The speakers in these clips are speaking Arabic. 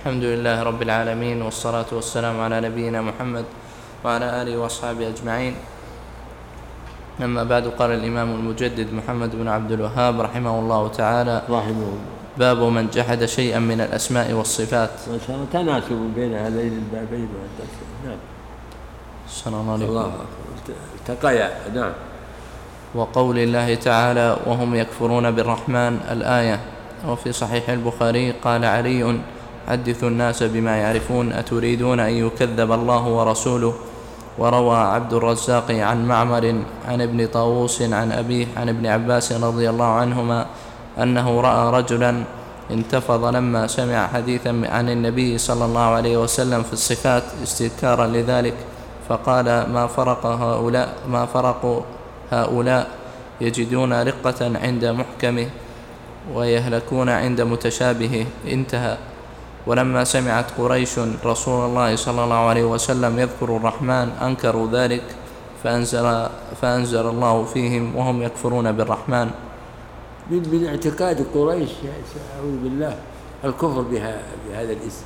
الحمد لله رب العالمين، والصلاة والسلام على نبينا محمد وعلى آله وأصحابه أجمعين. أما بعد، قال الإمام المجدد محمد بن عبد الوهاب رحمه الله تعالى: باب من جحد شيئا من الأسماء والصفات. ما شاء الله تناسب بين هذين البابين والدرس. نعم. السلام عليكم. الله التقيا. نعم. وقول الله تعالى: وهم يكفرون بالرحمن، الآية. وفي صحيح البخاري قال علي: حدثوا الناس بما يعرفون، أتريدون أن يكذب الله ورسوله. وروى عبد الرزاق عن معمر عن ابن طاووس عن أبيه عن ابن عباس رضي الله عنهما أنه رأى رجلا انتفض لما سمع حديثا عن النبي صلى الله عليه وسلم في الصفات استذكارا لذلك، فقال: ما فرق هؤلاء يجدون رقة عند محكمه ويهلكون عند متشابهه. انتهى. ولما سمعت قريش رسول الله صلى الله عليه وسلم يذكر الرحمن أنكروا ذلك، فأنزل الله فيهم: وهم يكفرون بالرحمن. من اعتقاد قريش أعوذ بالله الكفر بهذا الاسم،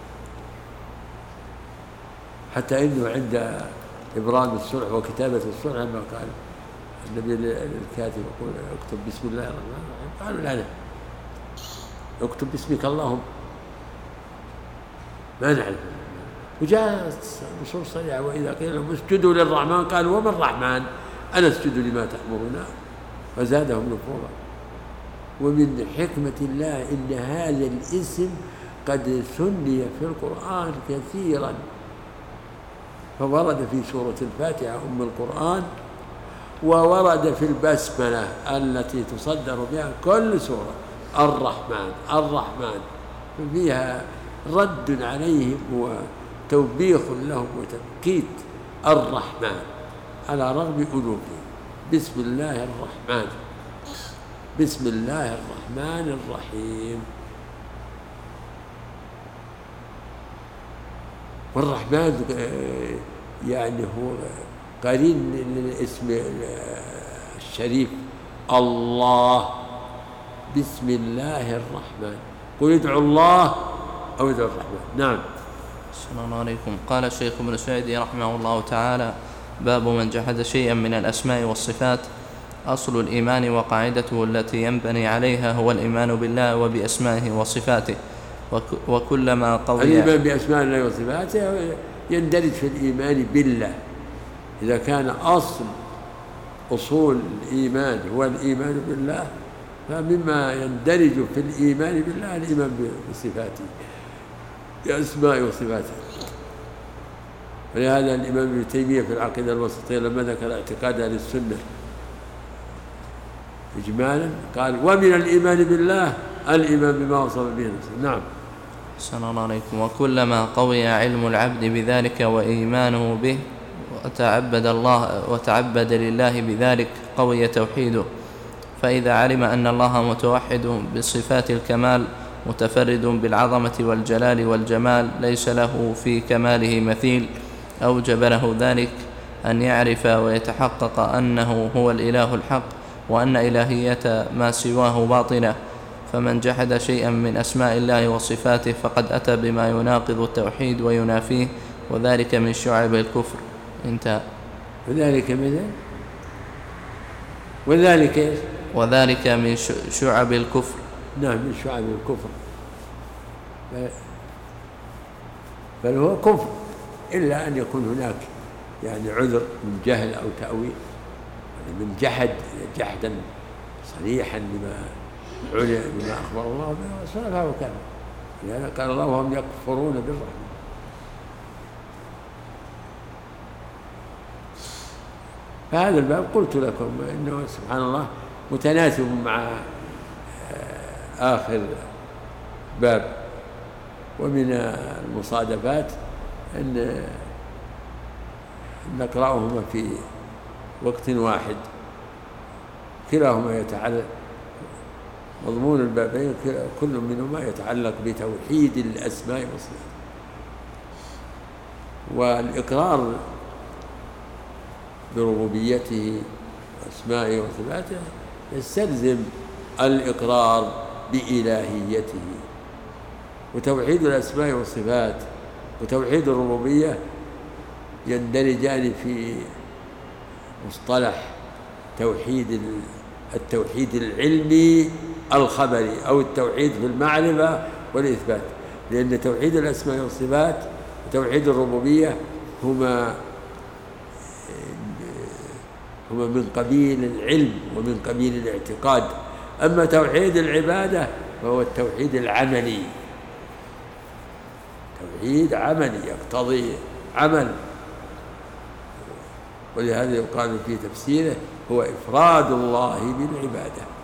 حتى إنه عند إبرام الصلح وكتابة الصلح لما قال النبي الكاتب يقول: اكتب بسم الله الرحمن الرحيم، قالوا: لا اكتب باسمك اللهم، ما نعرف. وجاءت نصوص صريحة: وإذا قيل لهم اسجدوا للرحمن قالوا: وما الرحمن؟ أنا أسجد لما تأمرنا، وزادهم نفورا. ومن حكمة الله إن هذا الاسم قد سمي في القرآن كثيرا، فورد في سورة الفاتحة أم القرآن، وورد في البسملة التي تصدر بها كل سورة الرحمن الرحمن، فيها رد عليهم وتوبيخ لهم وتبكيت الرحمن على رغم ألوفهم. بسم الله الرحمن، بسم الله الرحمن الرحيم. والرحمن يعني هو قرين للاسم الشريف الله. بسم الله الرحمن، قل ادعوا الله أو ادعوا الرحمن. نعم. السلام عليكم. قال الشيخ ابن سعيد رحمه الله تعالى: باب من جحد شيئا من الأسماء والصفات. أصل الإيمان وقاعدته التي ينبني عليها هو الإيمان بالله وبأسمائه وصفاته، وكلما قوي الإيمان بأسماء الله وصفاته يندرج في الإيمان بالله. إذا كان أصول الإيمان هو الإيمان بالله، فمما يندرج في الإيمان بالله الإيمان بصفاته بأسماء وصفاته. ولهذا الإمام ابن تيمية في العقيدة الوسطية لما ذكر اعتقاد أهل السنة إجمالا قال: ومن الإيمان بالله الإيمان بما وصف به نفسه. نعم. السلام عليكم. وكلما قوي علم العبد بذلك وإيمانه به وتعبد لله بذلك قوي توحيده. فإذا علم أن الله متوحد بصفات الكمال متفرد بالعظمة والجلال والجمال ليس له في كماله مثيل، أوجب له ذلك أن يعرف ويتحقق أنه هو الإله الحق، وأن إلهية ما سواه باطلة. فمن جحد شيئا من أسماء الله وصفاته فقد أتى بما يناقض التوحيد وينافيه، وذلك من شعب الكفر. انتهى. وذلك من شعب الكفر. نعم، من شعب الكفر، بل هو كفر، إلا أن يكون هناك يعني عذر من جهل أو تأويل. من جحد جحدا صريحا بما أخبر الله به ورسوله فهو كافر. لأن قال الله: وهم يكفرون بالرحمن. فهذا الباب قلت لكم إنه سبحان الله متناسب مع آخر باب. ومن المصادفات أن نقرأهما في وقت واحد، كلاهما يتعلق مضمون البابين كل منهما يتعلق بتوحيد الأسماء والصفات. والإقرار بربوبيته وأسمائه وصفاته يستلزم الإقرار بإلهيته، وتوحيد الأسماء والصفات وتوحيد الربوبية يندرجان في مصطلح التوحيد العلمي الخبري أو التوحيد في المعرفة والإثبات، لأن توحيد الأسماء والصفات وتوحيد الربوبية هما من قبيل العلم ومن قبيل الاعتقاد. أما توحيد العبادة فهو التوحيد العملي، توحيد عملي يقتضي عمل، ولهذا يقال في تفسيره هو إفراد الله بالعبادة.